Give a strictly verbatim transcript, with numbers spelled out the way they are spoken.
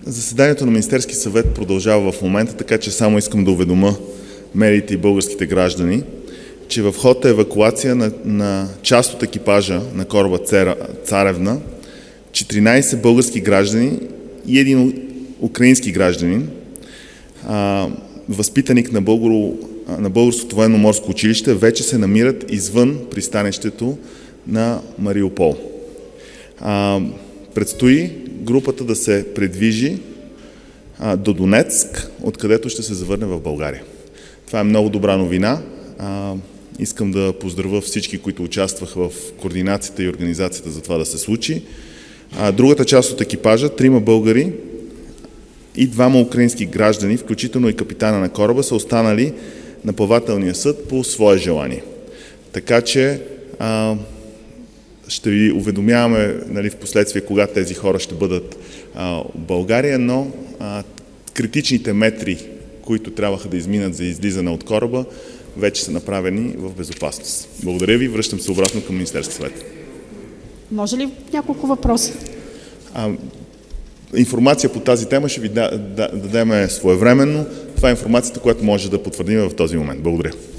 Заседанието на Министерски съвет продължава в момента, така че само искам да уведома медиите и българските граждани, че в ход е евакуация на, на част от екипажа на кораба Царевна, четиринайсет български граждани и един украински гражданин, а, възпитаник на, българо, на Българското военно-морско училище, вече се намират извън пристанището на Мариупол. А, предстои групата да се придвижи а, до Донецк, откъдето ще се завърне в България. Това е много добра новина. А, искам да поздравя всички, които участваха в координацията и организацията за това да се случи. А, другата част от екипажа, трима българи и двама украински граждани, включително и капитана на кораба, са останали на плавателния съд по свое желание. Така че а, ще ви уведомяваме, нали, в последствие кога тези хора ще бъдат а, в България, но а, критичните метри, които трябваха да изминат за излизане от кораба, вече са направени в безопасност. Благодаря ви. Връщам се обратно към Министерски съвет. Може ли няколко въпроса? А, информация по тази тема ще ви да, да, дадем своевременно. Това е информацията, която може да потвърдим в този момент. Благодаря.